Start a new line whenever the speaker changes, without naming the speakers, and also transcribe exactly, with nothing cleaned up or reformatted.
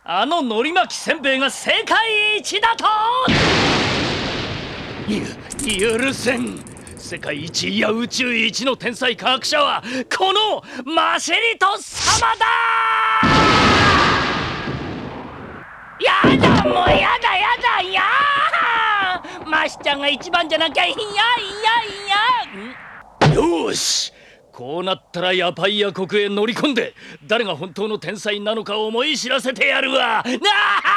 あののり巻きせんべいが世界一だと。いや、許せん。世界一いや宇宙一の天才科学者はこのマシェリト様だ。やだ、もうやだやだ、やーマシちゃんが一番じゃなきゃいやいやいや。よし、こうなったらヤパイヤ国へ乗り込んで誰が本当の天才なのか思い知らせてやるわ。なあ